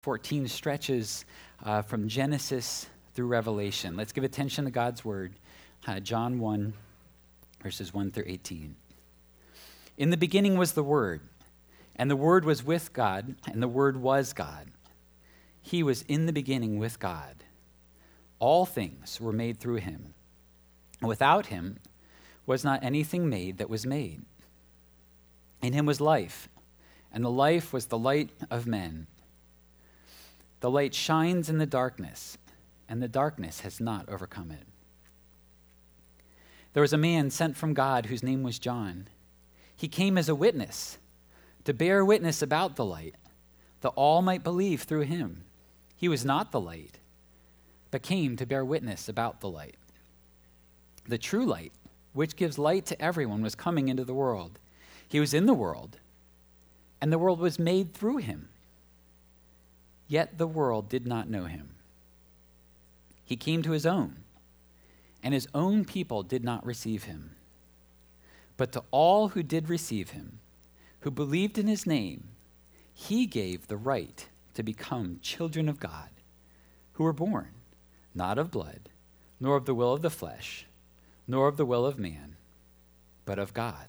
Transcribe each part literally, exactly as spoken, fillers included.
fourteen stretches uh, from Genesis through Revelation. Let's give attention to God's word. Uh, John one, verses one through eighteen. In the beginning was the Word, and the Word was with God, and the Word was God. He was in the beginning with God. All things were made through him. Without him was not anything made that was made. In him was life, and the life was the light of men. The light shines in the darkness, and the darkness has not overcome it. There was a man sent from God whose name was John. He came as a witness, to bear witness about the light, that all might believe through him. He was not the light, but came to bear witness about the light. The true light, which gives light to everyone, was coming into the world. He was in the world, and the world was made through him. Yet the world did not know him. He came to his own, and his own people did not receive him. But to all who did receive him, who believed in his name, he gave the right to become children of God, who were born not of blood, nor of the will of the flesh, nor of the will of man, but of God.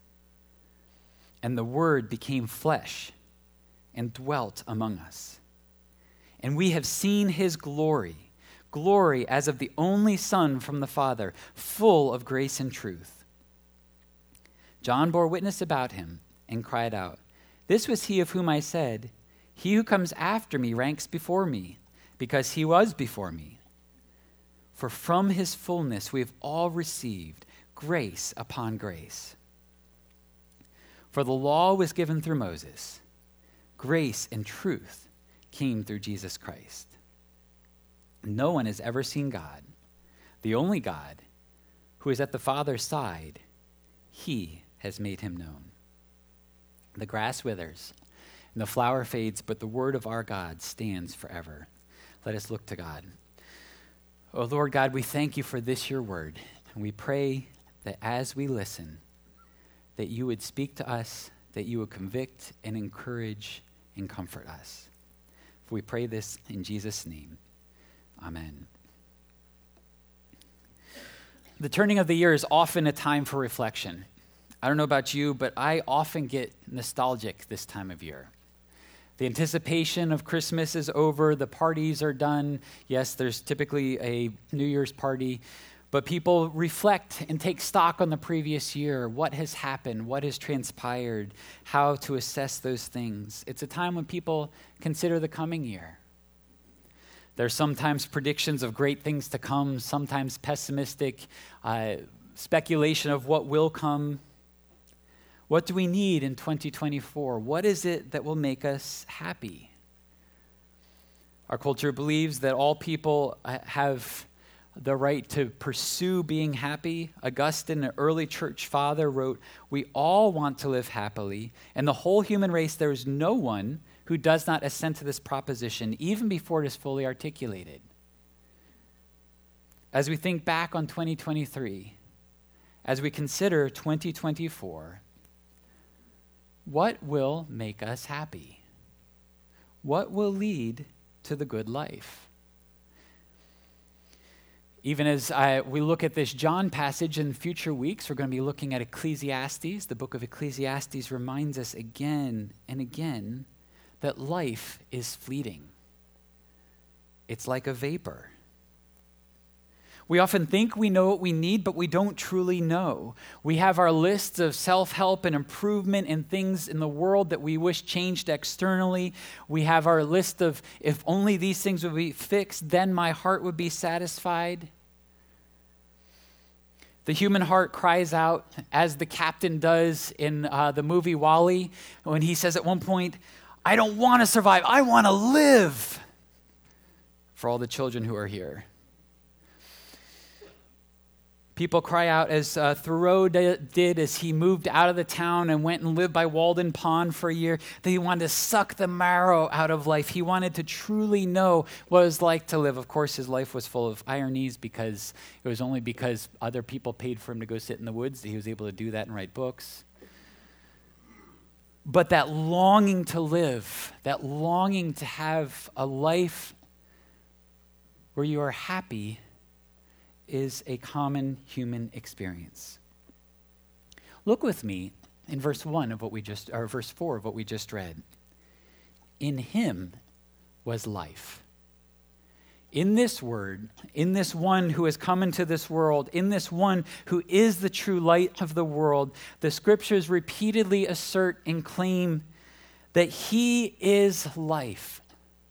And the Word became flesh and dwelt among us. And we have seen his glory, glory as of the only Son from the Father, full of grace and truth. John bore witness about him and cried out, "This was he of whom I said, 'He who comes after me ranks before me, because he was before me.' For from his fullness we have all received grace upon grace. For the law was given through Moses. Grace and truth came through Jesus Christ. No one has ever seen God, the only God, who is at the Father's side. He has made him known. The grass withers and the flower fades, but the word of our God stands forever." Let us look to God. Oh, Lord God, we thank you for this, your word. And we pray that as we listen, that you would speak to us, that you would convict and encourage and comfort us. For we pray this in Jesus' name. Amen. The turning of the year is often a time for reflection. I don't know about you, but I often get nostalgic this time of year. The anticipation of Christmas is over. The parties are done. Yes, there's typically a New Year's party, but people reflect and take stock on the previous year, what has happened, what has transpired, how to assess those things. It's a time when people consider the coming year. There's sometimes predictions of great things to come, sometimes pessimistic uh, speculation of what will come. What do we need in twenty twenty-four? What is it that will make us happy? Our culture believes that all people have the right to pursue being happy. Augustine, an early church father, wrote, "We all want to live happily. In the whole human race, there is no one who does not assent to this proposition, even before it is fully articulated." As we think back on twenty twenty-three, as we consider twenty twenty-four, what will make us happy? What will lead to the good life? Even as I, we look at this John passage in future weeks, we're going to be looking at Ecclesiastes. The book of Ecclesiastes reminds us again and again that life is fleeting. It's like a vapor. We often think we know what we need, but we don't truly know. We have our lists of self-help and improvement and things in the world that we wish changed externally. We have our list of, if only these things would be fixed, then my heart would be satisfied. The human heart cries out, as the captain does in uh, the movie WALL-E, when he says at one point, "I don't want to survive, I want to live," for all the children who are here. People cry out as uh, Thoreau did as he moved out of the town and went and lived by Walden Pond for a year, that he wanted to suck the marrow out of life. He wanted to truly know what it was like to live. Of course, his life was full of ironies because it was only because other people paid for him to go sit in the woods that he was able to do that and write books. But that longing to live, that longing to have a life where you are happy is a common human experience. Look with me in verse one of what we just, or verse four of what we just read. In him was life. In this word, in this one who has come into this world, in this one who is the true light of the world, the scriptures repeatedly assert and claim that he is life.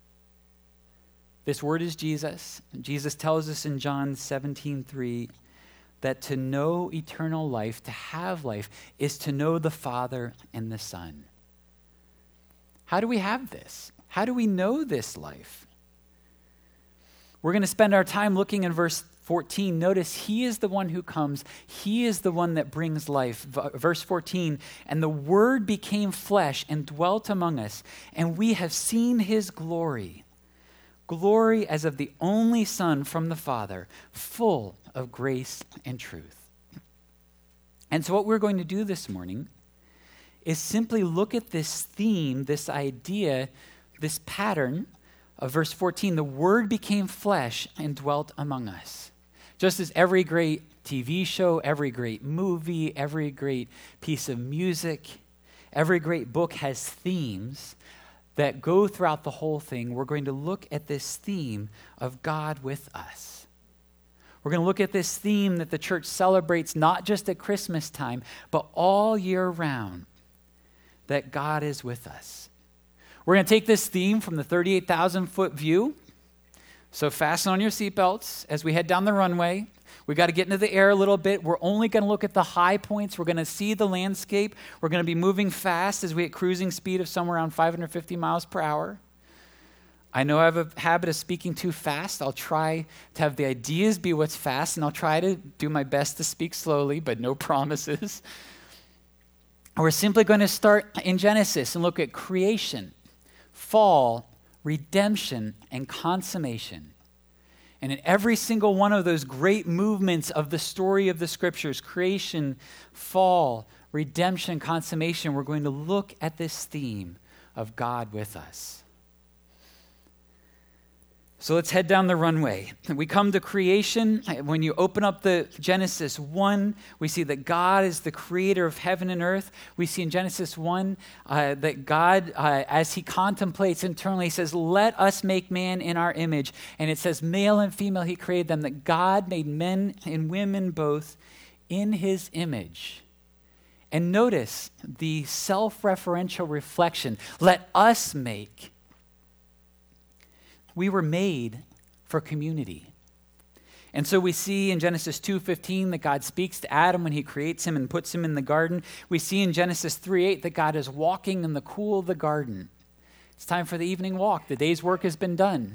This word is Jesus. Jesus tells us in John seventeen three that to know eternal life, to have life, is to know the Father and the Son. How do we have this? How do we know this life? We're going to spend our time looking in verse fourteen. Notice he is the one who comes. He is the one that brings life. V- verse fourteen, and the Word became flesh and dwelt among us, and we have seen his glory. Glory as of the only Son from the Father, full of grace and truth. And so what we're going to do this morning is simply look at this theme, this idea, this pattern of verse fourteen. The Word became flesh and dwelt among us. Just as every great T V show, every great movie, every great piece of music, every great book has themes that go throughout the whole thing, we're going to look at this theme of God with us. We're going to look at this theme that the church celebrates not just at Christmas time, but all year round, that God is with us. We're going to take this theme from the thirty-eight thousand foot view. So fasten on your seatbelts as we head down the runway. We got to get into the air a little bit. We're only going to look at the high points. We're going to see the landscape. We're going to be moving fast as we hit cruising speed of somewhere around five hundred fifty miles per hour. I know I have a habit of speaking too fast. I'll try to have the ideas be what's fast, and I'll try to do my best to speak slowly, but no promises. We're simply going to start in Genesis and look at creation, fall, redemption, and consummation. And in every single one of those great movements of the story of the scriptures, creation, fall, redemption, consummation, we're going to look at this theme of God with us. So let's head down the runway. We come to creation. When you open up the Genesis one, we see that God is the creator of heaven and earth. We see in Genesis one uh, that God, uh, as he contemplates internally, he says, let us make man in our image. And it says, male and female, he created them, that God made men and women both in his image. And notice the self-referential reflection, let us make. We were made for community. And so we see in Genesis two fifteen that God speaks to Adam when he creates him and puts him in the garden. We see in Genesis three eight that God is walking in the cool of the garden. It's time for the evening walk. The day's work has been done.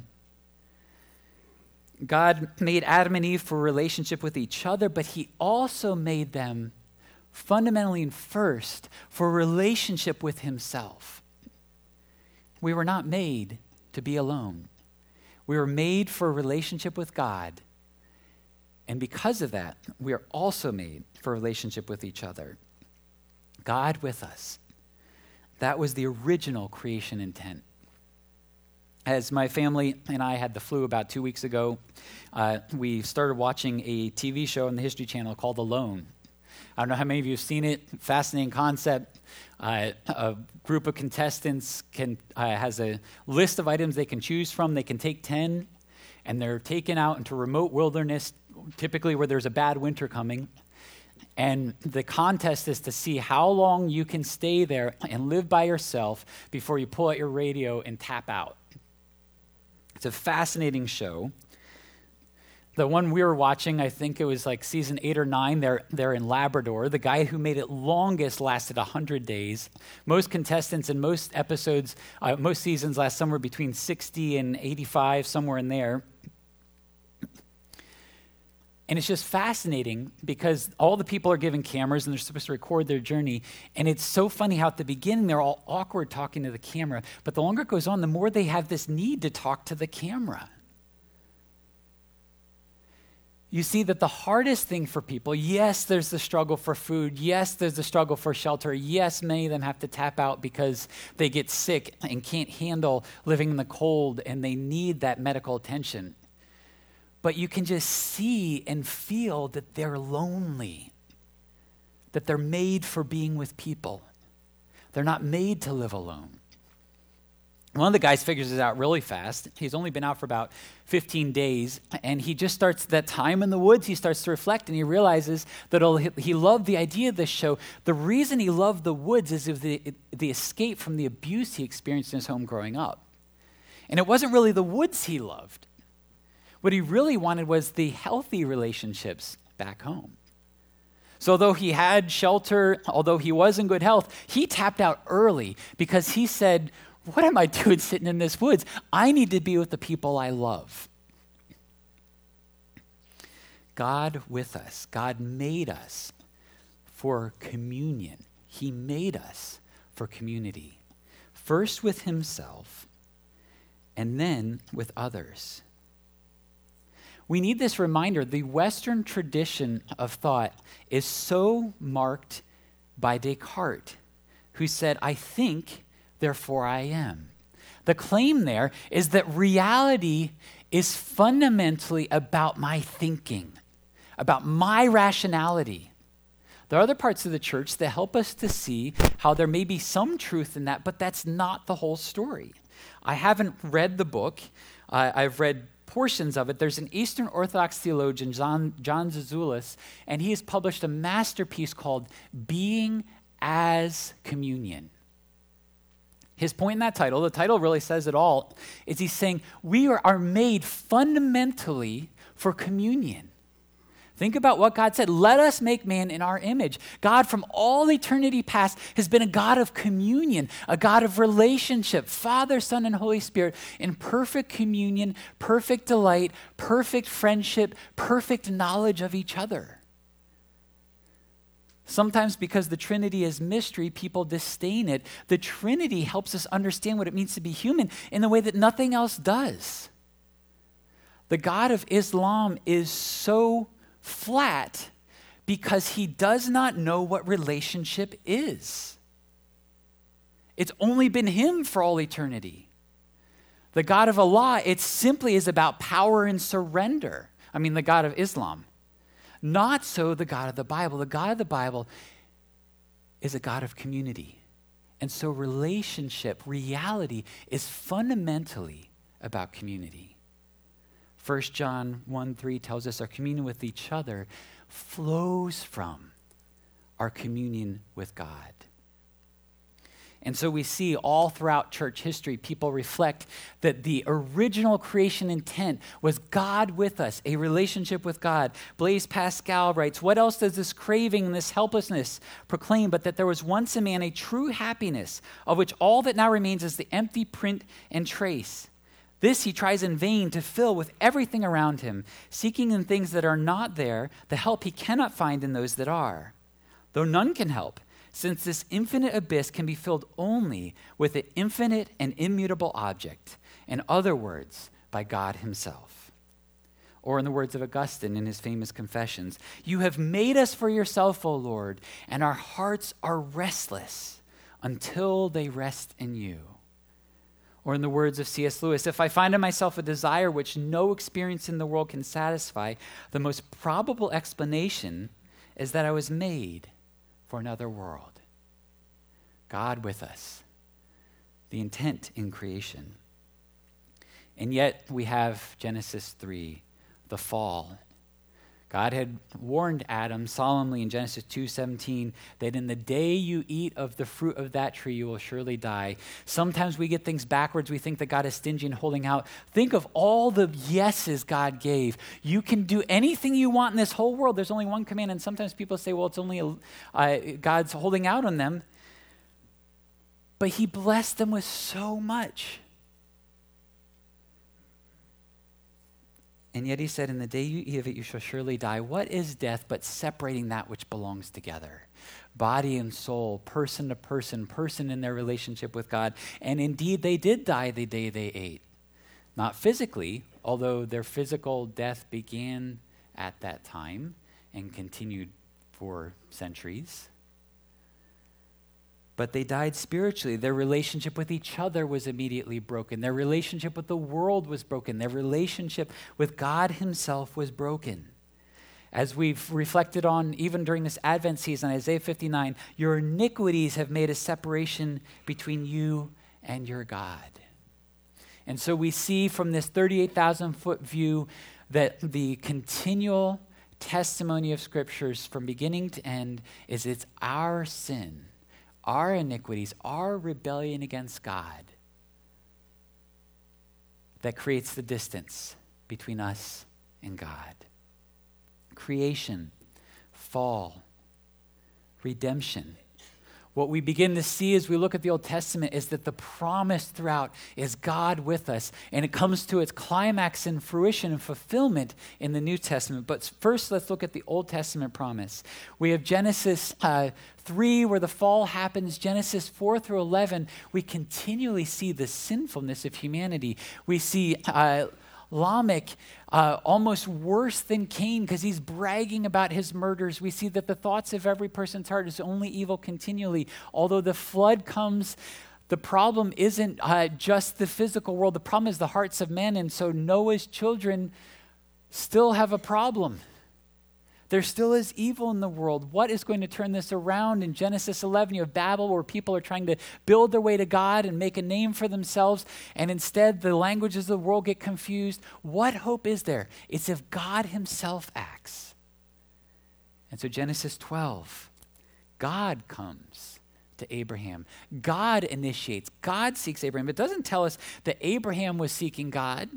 God made Adam and Eve for a relationship with each other, but he also made them fundamentally and first for a relationship with himself. We were not made to be alone. We were made for a relationship with God. And because of that, we are also made for a relationship with each other. God with us. That was the original creation intent. As my family and I had the flu about two weeks ago, uh, we started watching a T V show on the History Channel called Alone. I don't know how many of you have seen it. Fascinating concept. Uh, a group of contestants can uh, has a list of items they can choose from. They can take ten, and they're taken out into remote wilderness, typically where there's a bad winter coming. And the contest is to see how long you can stay there and live by yourself before you pull out your radio and tap out. It's a fascinating show. The one we were watching, I think it was like season eight or nine, they're, they're in Labrador. The guy who made it longest lasted one hundred days. Most contestants in most episodes, uh, most seasons last somewhere between sixty and eighty-five, somewhere in there. And it's just fascinating because all the people are given cameras and they're supposed to record their journey. And it's so funny how at the beginning they're all awkward talking to the camera. But the longer it goes on, the more they have this need to talk to the camera. you see that the hardest thing for people, yes, there's the struggle for food. Yes, there's the struggle for shelter. Yes, many of them have to tap out because they get sick and can't handle living in the cold and they need that medical attention. But you can just see and feel that they're lonely, that they're made for being with people. They're not made to live alone. One of the guys figures it out really fast. He's only been out for about fifteen days, and he just starts that time in the woods. He starts to reflect, and he realizes that he loved the idea of this show. The reason he loved the woods is of the, the escape from the abuse he experienced in his home growing up. And it wasn't really the woods he loved. What he really wanted was the healthy relationships back home. So although he had shelter, although he was in good health, he tapped out early because he said, what am I doing sitting in this woods? I need to be with the people I love. God with us. God made us for communion. He made us for community. First with himself, and then with others. We need this reminder. The Western tradition of thought is so marked by Descartes, who said, I think, therefore I am. The claim there is that reality is fundamentally about my thinking, about my rationality. There are other parts of the church that help us to see how there may be some truth in that, but that's not the whole story. I haven't read the book. Uh, I've read portions of it. There's an Eastern Orthodox theologian, John, John Zizioulas, and he has published a masterpiece called Being as Communion. His point in that title, the title really says it all, is he's saying we are, are made fundamentally for communion. Think about what God said. Let us make man in our image. God from all eternity past has been a God of communion, a God of relationship, Father, Son, and Holy Spirit in perfect communion, perfect delight, perfect friendship, perfect knowledge of each other. Sometimes because the Trinity is mystery, people disdain it. The Trinity helps us understand what it means to be human in a way that nothing else does. The God of Islam is so flat because he does not know what relationship is. It's only been him for all eternity. The God of Allah, it simply is about power and surrender. I mean, the God of Islam. Not so the God of the Bible. The God of the Bible is a God of community. And so relationship, reality, is fundamentally about community. First John one three tells us our communion with each other flows from our communion with God. And so we see all throughout church history, people reflect that the original creation intent was God with us, a relationship with God. Blaise Pascal writes, what else does this craving and this helplessness proclaim but that there was once in man a true happiness of which all that now remains is the empty print and trace. This he tries in vain to fill with everything around him, seeking in things that are not there the help he cannot find in those that are. Though none can help, since this infinite abyss can be filled only with an infinite and immutable object, in other words, by God himself. Or in the words of Augustine in his famous Confessions, you have made us for yourself, O Lord, and our hearts are restless until they rest in you. Or in the words of C S Lewis, if I find in myself a desire which no experience in the world can satisfy, the most probable explanation is that I was made for another world. God with us, the intent in creation. And yet we have Genesis three, the fall. God had warned Adam solemnly in Genesis two seventeen that in the day you eat of the fruit of that tree, you will surely die. Sometimes we get things backwards. We think that God is stingy and holding out. Think of all the yeses God gave. You can do anything you want in this whole world. There's only one command, and sometimes people say, well, it's only a, uh, God's holding out on them. But he blessed them with so much. And yet he said, in the day you eat of it, you shall surely die. What is death but separating that which belongs together? Body and soul, person to person, person in their relationship with God. And indeed, they did die the day they ate. Not physically, although their physical death began at that time and continued for centuries. But they died spiritually. Their relationship with each other was immediately broken. Their relationship with the world was broken. Their relationship with God himself was broken. As we've reflected on even during this Advent season, Isaiah fifty-nine, your iniquities have made a separation between you and your God. And so we see from this thirty-eight thousand foot view that the continual testimony of scriptures from beginning to end is it's our sin, our iniquities, our rebellion against God that creates the distance between us and God. Creation, fall, redemption. What we begin to see as we look at the Old Testament is that the promise throughout is God with us, and it comes to its climax and fruition and fulfillment in the New Testament. But first, let's look at the Old Testament promise. We have Genesis uh, three, where the fall happens. Genesis four through eleven, we continually see the sinfulness of humanity. We see uh, Lamech, uh, almost worse than Cain because he's bragging about his murders. We see that the thoughts of every person's heart is only evil continually. Although the flood comes, the problem isn't uh, just the physical world. The problem is the hearts of men. And so Noah's children still have a problem. There still is evil in the world. What is going to turn this around? In Genesis eleven, you have Babel, where people are trying to build their way to God and make a name for themselves, and instead the languages of the world get confused. What hope is there? It's if God himself acts. And so Genesis twelve, God comes to Abraham. God initiates. God seeks Abraham. It doesn't tell us that Abraham was seeking God.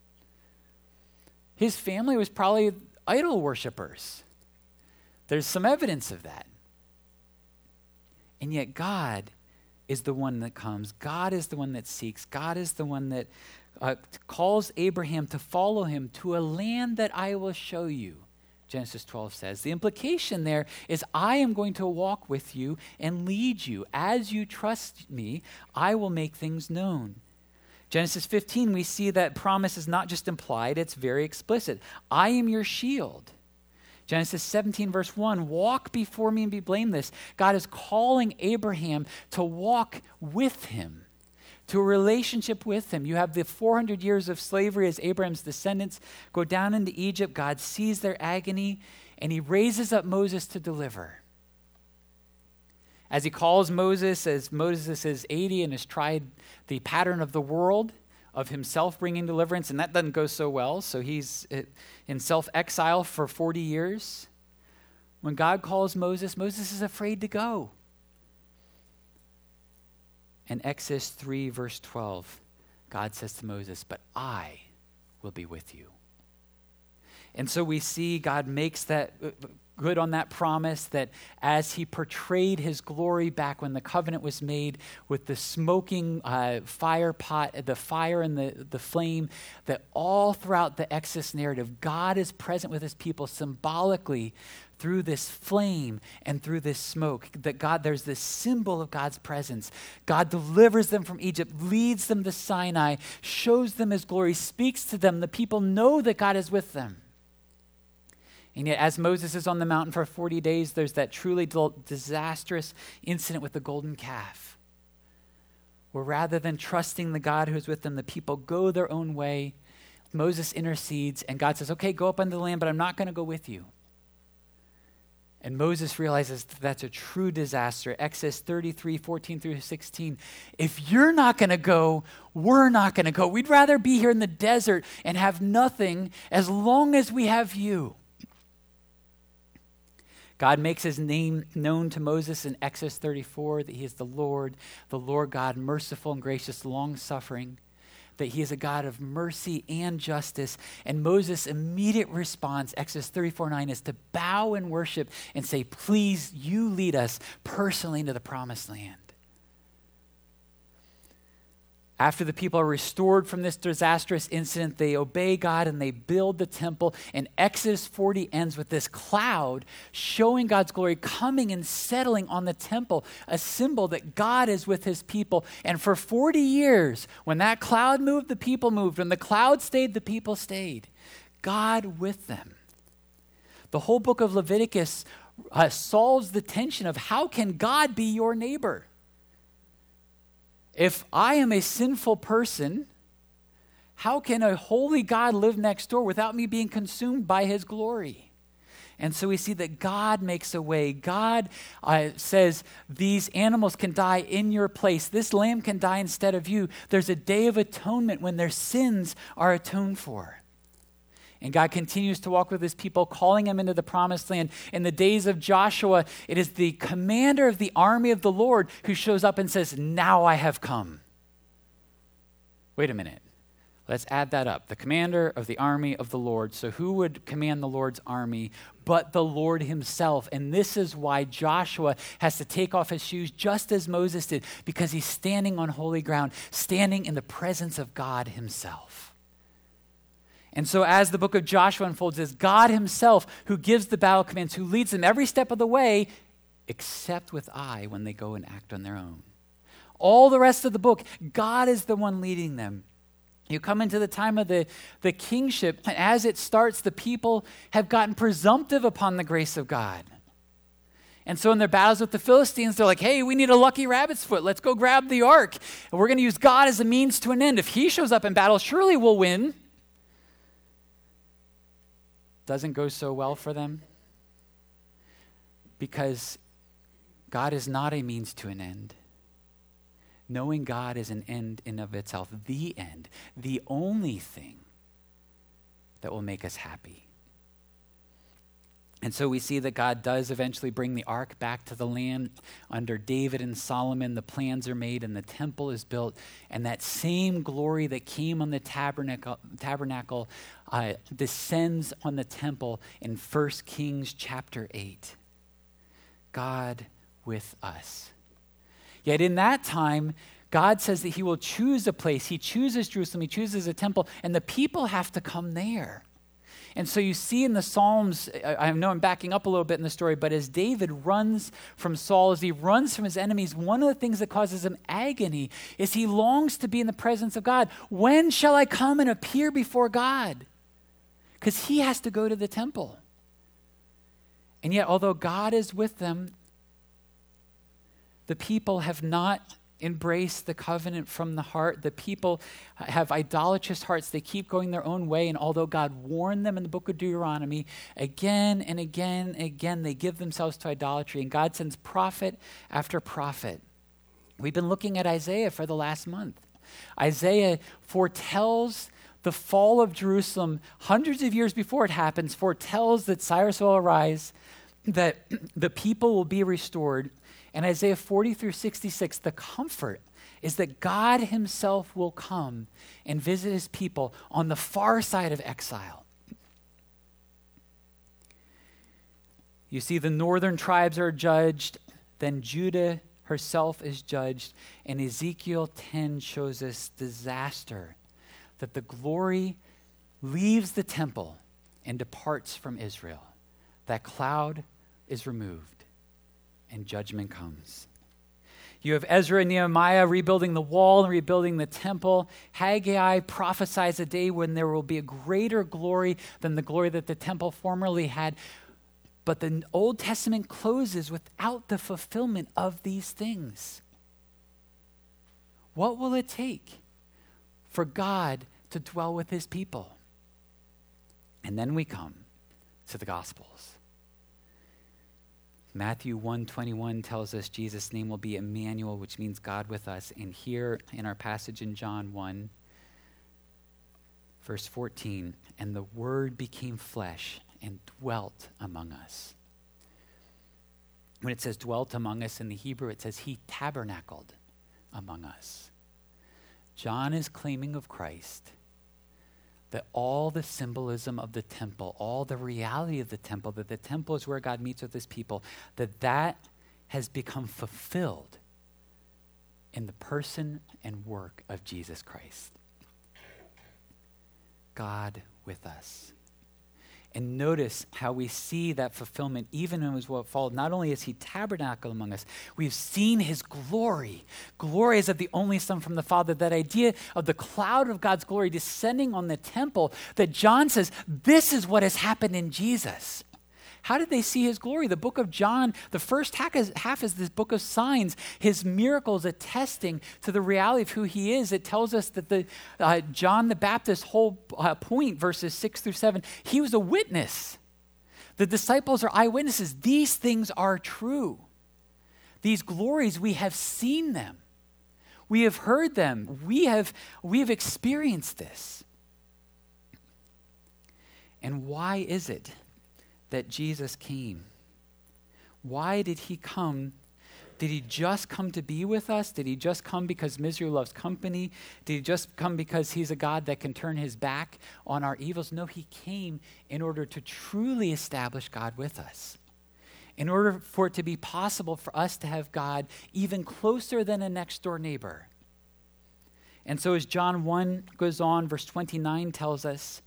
His family was probably idol worshipers. There's some evidence of that. And yet God is the one that comes. God is the one that seeks. God is the one that uh, calls Abraham to follow him to a land that I will show you, Genesis twelve says. The implication there is I am going to walk with you and lead you. As you trust me, I will make things known. Genesis fifteen, we see that promise is not just implied, it's very explicit. I am your shield. Genesis seventeen, verse one, walk before me and be blameless. God is calling Abraham to walk with him, to a relationship with him. You have the four hundred years of slavery as Abraham's descendants go down into Egypt. God sees their agony, and he raises up Moses to deliver. As he calls Moses, as Moses is eighty and has tried the pattern of the world, of himself bringing deliverance, and that doesn't go so well, so he's in self-exile for forty years. When God calls Moses, Moses is afraid to go. In Exodus three, verse twelve, God says to Moses, but I will be with you. And so we see God makes that good on that promise, that as he portrayed his glory back when the covenant was made with the smoking uh, fire pot, the fire and the, the flame, that all throughout the Exodus narrative, God is present with his people symbolically through this flame and through this smoke, that God, there's this symbol of God's presence. God delivers them from Egypt, leads them to Sinai, shows them his glory, speaks to them. The people know that God is with them. And yet, as Moses is on the mountain for forty days, there's that truly disastrous incident with the golden calf, where rather than trusting the God who is with them, the people go their own way. Moses intercedes, and God says, okay, go up into the land, but I'm not going to go with you. And Moses realizes that that's a true disaster. Exodus thirty-three, fourteen through sixteen. If you're not going to go, we're not going to go. We'd rather be here in the desert and have nothing as long as we have you. God makes his name known to Moses in Exodus thirty-four, that he is the Lord, the Lord God, merciful and gracious, long-suffering, that he is a God of mercy and justice. And Moses' immediate response, Exodus thirty-four nine, is to bow and worship and say, please, you lead us personally into the promised land. After the people are restored from this disastrous incident, they obey God and they build the temple. And Exodus forty ends with this cloud showing God's glory coming and settling on the temple, a symbol that God is with his people. And for forty years, when that cloud moved, the people moved. When the cloud stayed, the people stayed. God with them. The whole book of Leviticus uh, solves the tension of how can God be your neighbor? If I am a sinful person, how can a holy God live next door without me being consumed by his glory? And so we see that God makes a way. God uh, says these animals can die in your place. This lamb can die instead of you. There's a day of atonement when their sins are atoned for. And God continues to walk with his people, calling them into the promised land. In the days of Joshua, it is the commander of the army of the Lord who shows up and says, now I have come. Wait a minute. Let's add that up. The commander of the army of the Lord. So who would command the Lord's army but the Lord himself? And this is why Joshua has to take off his shoes just as Moses did, because he's standing on holy ground, standing in the presence of God himself. And so as the book of Joshua unfolds, it's God himself who gives the battle commands, who leads them every step of the way, except with I when they go and act on their own. All the rest of the book, God is the one leading them. You come into the time of the, the kingship, and as it starts, the people have gotten presumptive upon the grace of God. And so in their battles with the Philistines, they're like, hey, we need a lucky rabbit's foot. Let's go grab the ark. And we're going to use God as a means to an end. If he shows up in battle, surely we'll win. Doesn't go so well for them because God is not a means to an end. Knowing God is an end in of itself, the end, the only thing that will make us happy. And so we see that God does eventually bring the ark back to the land under David and Solomon. The plans are made and the temple is built. And that same glory that came on the tabernacle, tabernacle uh, descends on the temple in First Kings chapter eight. God with us. Yet in that time, God says that he will choose a place. He chooses Jerusalem. He chooses a temple. And the people have to come there. And so you see in the Psalms, I know I'm backing up a little bit in the story, but as David runs from Saul, as he runs from his enemies, one of the things that causes him agony is he longs to be in the presence of God. When shall I come and appear before God? Because he has to go to the temple. And yet, although God is with them, the people have not embraced the covenant from the heart. The people have idolatrous hearts. They keep going their own way. And although God warned them in the book of Deuteronomy, again and again and again, they give themselves to idolatry. And God sends prophet after prophet. We've been looking at Isaiah for the last month. Isaiah foretells the fall of Jerusalem hundreds of years before it happens, foretells that Cyrus will arise, that the people will be restored. And Isaiah forty through sixty-six, the comfort is that God himself will come and visit his people on the far side of exile. You see, the northern tribes are judged, then Judah herself is judged, and Ezekiel ten shows us disaster, that the glory leaves the temple and departs from Israel. That cloud is removed. And judgment comes. You have Ezra and Nehemiah rebuilding the wall and rebuilding the temple. Haggai prophesies a day when there will be a greater glory than the glory that the temple formerly had. But the Old Testament closes without the fulfillment of these things. What will it take for God to dwell with his people? And then we come to the Gospels. Matthew one twenty-one tells us Jesus' name will be Emmanuel, which means God with us. And here in our passage in John one, verse fourteen, and the Word became flesh and dwelt among us. When it says dwelt among us in the Hebrew, it says he tabernacled among us. John is claiming of Christ that all the symbolism of the temple, all the reality of the temple, that the temple is where God meets with his people, that that has become fulfilled in the person and work of Jesus Christ. God with us. And notice how we see that fulfillment even in his what followed. Not only is he tabernacled among us, we've seen his glory. Glory is of the only Son from the Father. That idea of the cloud of God's glory descending on the temple that John says, this is what has happened in Jesus. How did they see his glory? The book of John, the first half is, half is this book of signs, his miracles attesting to the reality of who he is. It tells us that the uh, John the Baptist's whole uh, point, verses six through seven, he was a witness. The disciples are eyewitnesses. These things are true. These glories, we have seen them. We have heard them. We have, we have experienced this. And why is it that Jesus came? Why did he come? Did he just come to be with us? Did he just come because misery loves company? Did he just come because he's a God that can turn his back on our evils? No, he came in order to truly establish God with us. In order for it to be possible for us to have God even closer than a next door neighbor. And so as John one goes on, verse twenty-nine tells us,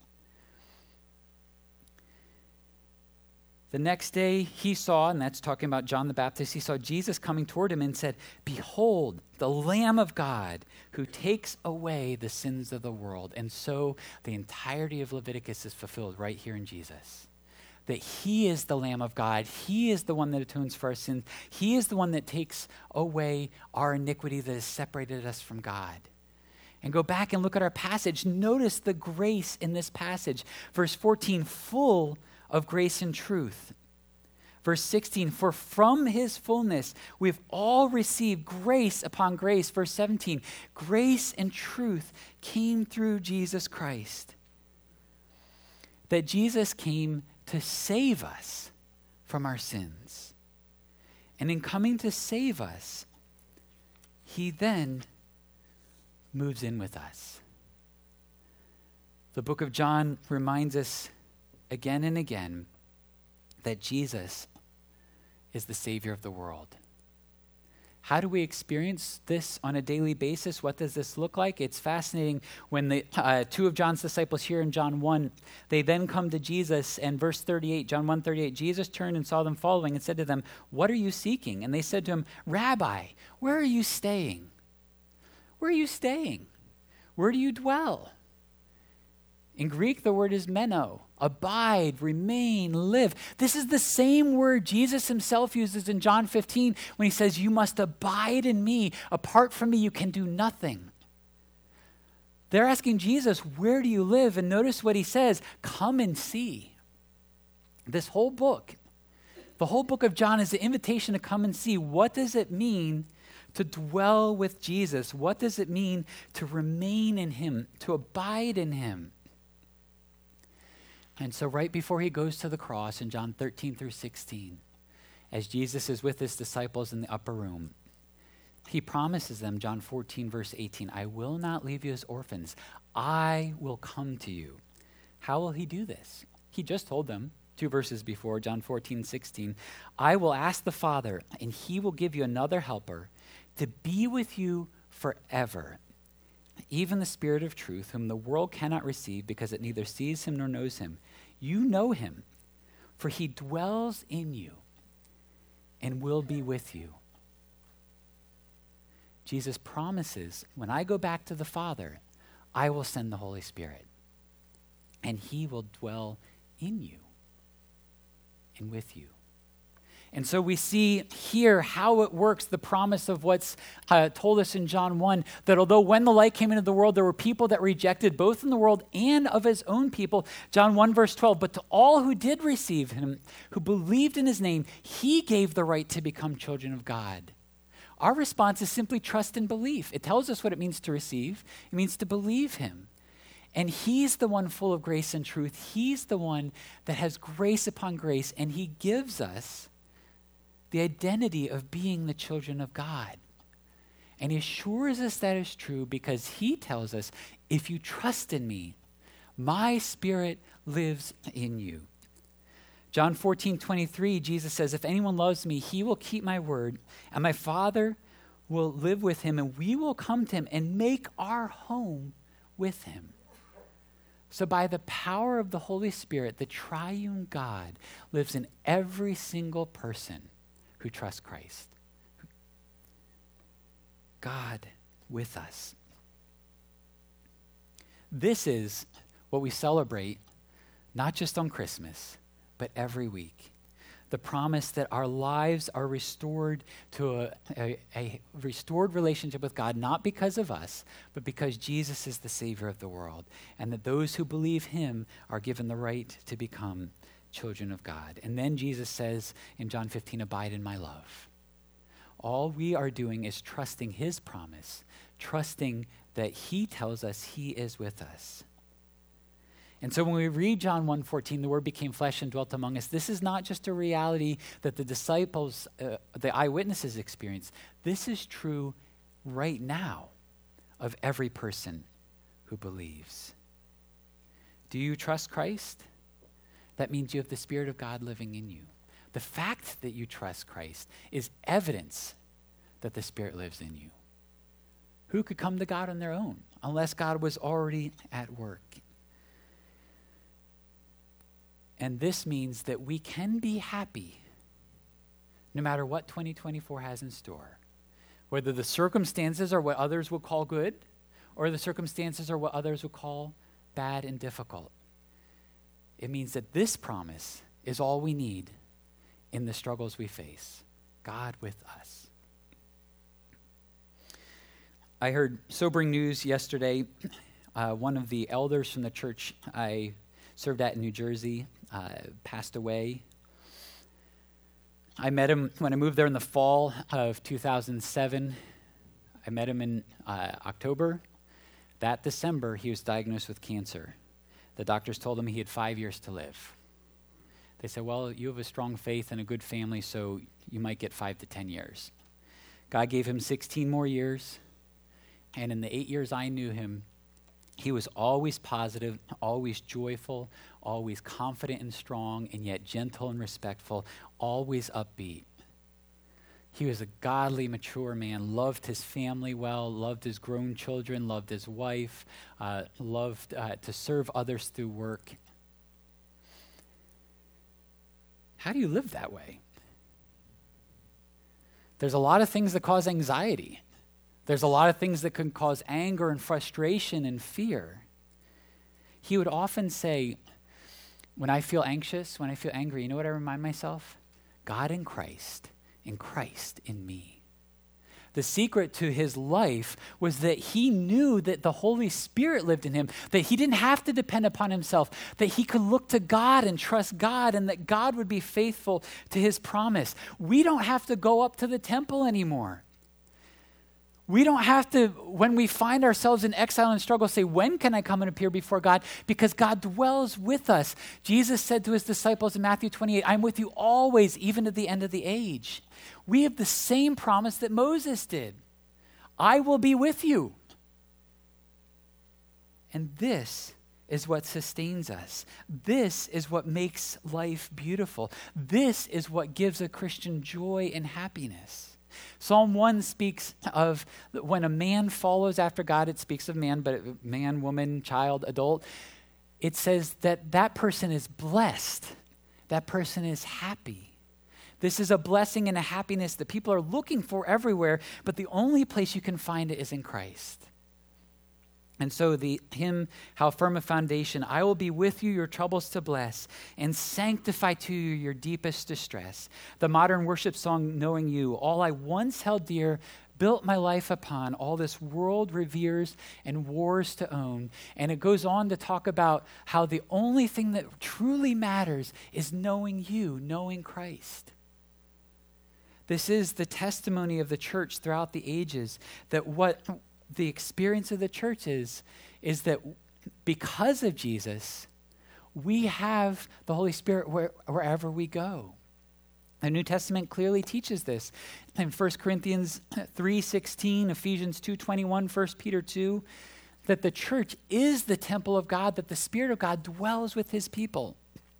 the next day he saw, and that's talking about John the Baptist, he saw Jesus coming toward him and said, "Behold, the Lamb of God who takes away the sins of the world." And so the entirety of Leviticus is fulfilled right here in Jesus. That he is the Lamb of God. He is the one that atones for our sins. He is the one that takes away our iniquity that has separated us from God. And go back and look at our passage. Notice the grace in this passage. Verse fourteen, full of grace and truth. Verse sixteen, for from his fullness we've all received grace upon grace. Verse seventeen, grace and truth came through Jesus Christ. That Jesus came to save us from our sins. And in coming to save us, he then moves in with us. The book of John reminds us again and again that Jesus is the Savior of the world. How do we experience this on a daily basis? What does this look like? It's fascinating when the uh, two of John's disciples here in John one, they then come to Jesus, and verse thirty-eight, John one thirty-eight, Jesus turned and saw them following and said to them, "What are you seeking?" And they said to him, "Rabbi, where are you staying? Where are you staying? Where do you dwell?" In Greek, the word is meno, abide, remain, live. This is the same word Jesus himself uses in John fifteen when he says, "You must abide in me. Apart from me, you can do nothing." They're asking Jesus, "Where do you live?" And notice what he says, "Come and see." This whole book, the whole book of John is the invitation to come and see. What does it mean to dwell with Jesus? What does it mean to remain in him, to abide in him? And so right before he goes to the cross in John thirteen through sixteen, as Jesus is with his disciples in the upper room, he promises them, John fourteen verse eighteen, "I will not leave you as orphans. I will come to you." How will he do this? He just told them two verses before, John fourteen sixteen, "I will ask the Father, and he will give you another helper to be with you forever. Even the Spirit of truth, whom the world cannot receive because it neither sees him nor knows him. You know him, for he dwells in you and will be with you." Jesus promises, when I go back to the Father, I will send the Holy Spirit, and he will dwell in you and with you. And so we see here how it works, the promise of what's uh, told us in John one, that although when the light came into the world, there were people that rejected both in the world and of his own people. John one verse twelve, "But to all who did receive him, who believed in his name, he gave the right to become children of God." Our response is simply trust and belief. It tells us what it means to receive. It means to believe him. And he's the one full of grace and truth. He's the one that has grace upon grace, and he gives us the identity of being the children of God. And he assures us that is true because he tells us, if you trust in me, my Spirit lives in you. John fourteen twenty-three, Jesus says, "If anyone loves me, he will keep my word, and my Father will live with him, and we will come to him and make our home with him." So by the power of the Holy Spirit, the triune God lives in every single person who trust Christ. God with us. This is what we celebrate, not just on Christmas, but every week. the promise that our lives are restored to a, a, a restored relationship with God, not because of us, but because Jesus is the Savior of the world, and that those who believe him are given the right to become children of God. And then Jesus says in John fifteen, abide in my love. All we are doing is trusting his promise, trusting that he tells us he is with us. And so when we read John one fourteen, the word became flesh and dwelt among us, this is not just a reality that the disciples, uh, the eyewitnesses experienced. This is true right now of every person who believes. Do you trust Christ? That means you have the Spirit of God living in you. The fact that you trust Christ is evidence that the Spirit lives in you. Who could come to God on their own unless God was already at work? And this means that we can be happy no matter what twenty twenty-four has in store. Whether the circumstances are what others would call good, or the circumstances are what others would call bad and difficult. It means that this promise is all we need in the struggles we face. God with us. I heard sobering news yesterday. Uh, one of the elders from the church I served at in New Jersey uh, passed away. I met him when I moved there in the fall of two thousand seven. I met him in uh, October. That December, he was diagnosed with cancer. The doctors told him he had five years to live. They said, well, you have a strong faith and a good family, so you might get five to ten years. God gave him sixteen more years, and in the eight years I knew him, he was always positive, always joyful, always confident and strong, and yet gentle and respectful, always upbeat. He was a godly, mature man, loved his family well, loved his grown children, loved his wife, uh, loved uh, to serve others through work. How do you live that way? There's a lot of things that cause anxiety. There's a lot of things that can cause anger and frustration and fear. He would often say, when I feel anxious, when I feel angry, you know what I remind myself? God in Christ, and Christ in me. The secret to his life was that he knew that the Holy Spirit lived in him, that he didn't have to depend upon himself, that he could look to God and trust God, and that God would be faithful to his promise. We don't have to go up to the temple anymore. We don't have to, when we find ourselves in exile and struggle, say, when can I come and appear before God? Because God dwells with us. Jesus said to his disciples in Matthew twenty-eight, I'm with you always, even to the end of the age. We have the same promise that Moses did. I will be with you. And this is what sustains us. This is what makes life beautiful. This is what gives a Christian joy and happiness. Psalm one speaks of when a man follows after God. It speaks of man, but man, woman, child, adult. It says that that person is blessed. That person is happy. This is a blessing and a happiness that people are looking for everywhere, but the only place you can find it is in Christ. And so the hymn, How Firm a Foundation, I will be with you, your troubles to bless, and sanctify to you your deepest distress. The modern worship song, Knowing You, all I once held dear, built my life upon, all this world reveres and wars to own. And it goes on to talk about how the only thing that truly matters is knowing you, knowing Christ. This is the testimony of the church throughout the ages, that what the experience of the church is, is that because of Jesus, we have the Holy Spirit where, wherever we go. The New Testament clearly teaches this. In First Corinthians three sixteen, Ephesians two twenty-one, First Peter two, that the church is the temple of God, that the Spirit of God dwells with his people.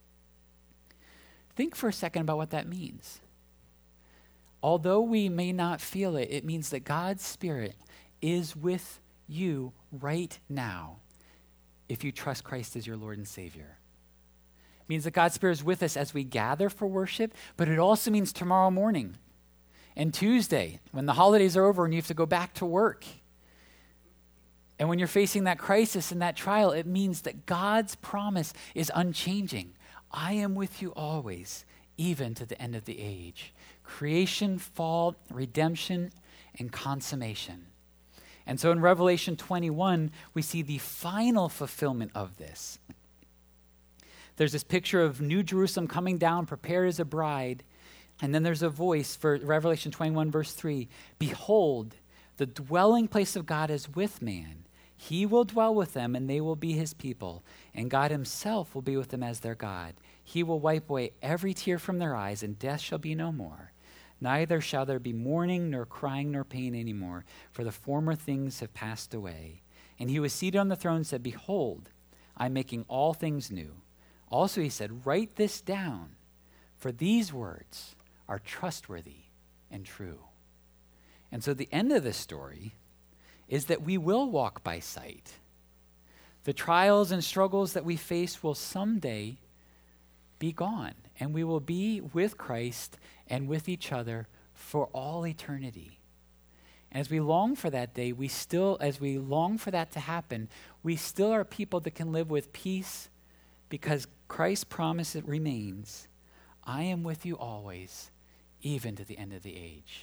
Think for a second about what that means. Although we may not feel it, it means that God's Spirit is with you right now if you trust Christ as your Lord and Savior. It means that God's Spirit is with us as we gather for worship, but it also means tomorrow morning and Tuesday when the holidays are over and you have to go back to work. And when you're facing that crisis and that trial, it means that God's promise is unchanging. I am with you always, even to the end of the age. Creation, fall, redemption, and consummation. And so in Revelation twenty-one, we see the final fulfillment of this. There's this picture of New Jerusalem coming down, prepared as a bride. And then there's a voice for Revelation twenty-one, verse three. Behold, the dwelling place of God is with man. He will dwell with them, and they will be his people. And God himself will be with them as their God. He will wipe away every tear from their eyes, and death shall be no more. Neither shall there be mourning, nor crying, nor pain anymore, for the former things have passed away. And he was seated on the throne and said, Behold, I am making all things new. Also he said, Write this down, for these words are trustworthy and true. And so the end of this story is that we will walk by sight. The trials and struggles that we face will someday be gone, and we will be with Christ and with each other for all eternity. And as we long for that day, we still, as we long for that to happen, we still are people that can live with peace because Christ's promise remains, I am with you always, even to the end of the age.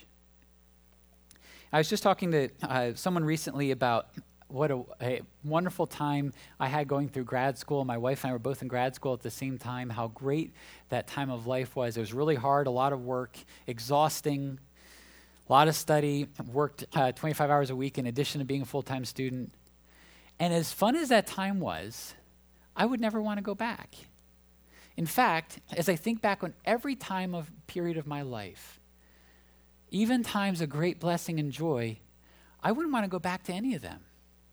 I was just talking to uh, someone recently about what a, a wonderful time I had going through grad school. My wife and I were both in grad school at the same time, how great that time of life was. It was really hard, a lot of work, exhausting, a lot of study, worked uh, twenty-five hours a week in addition to being a full-time student. And as fun as that time was, I would never want to go back. In fact, as I think back on every time of period of my life, even times of great blessing and joy, I wouldn't want to go back to any of them.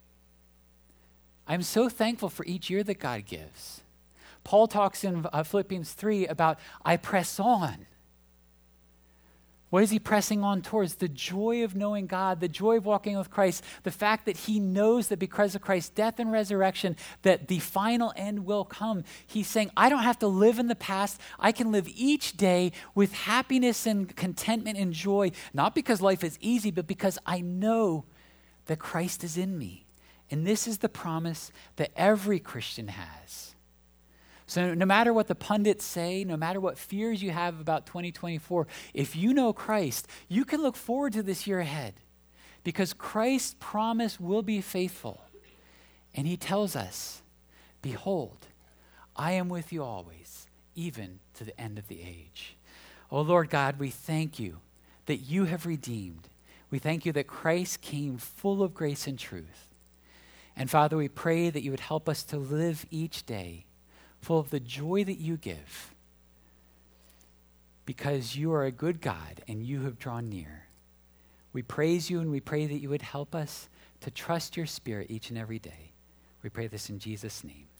I'm so thankful for each year that God gives. Paul talks in uh, Philippians three about, I press on. What is he pressing on towards? The joy of knowing God, the joy of walking with Christ, the fact that he knows that because of Christ's death and resurrection, that the final end will come. He's saying, I don't have to live in the past. I can live each day with happiness and contentment and joy, not because life is easy, but because I know that Christ is in me. And this is the promise that every Christian has. So no matter what the pundits say, no matter what fears you have about twenty twenty-four, if you know Christ, you can look forward to this year ahead because Christ's promise will be faithful. And he tells us, behold, I am with you always, even to the end of the age. Oh Lord God, we thank you that you have redeemed. We thank you that Christ came full of grace and truth. And Father, we pray that you would help us to live each day full of the joy that you give because you are a good God and you have drawn near. We praise you and we pray that you would help us to trust your Spirit each and every day. We pray this in Jesus' name.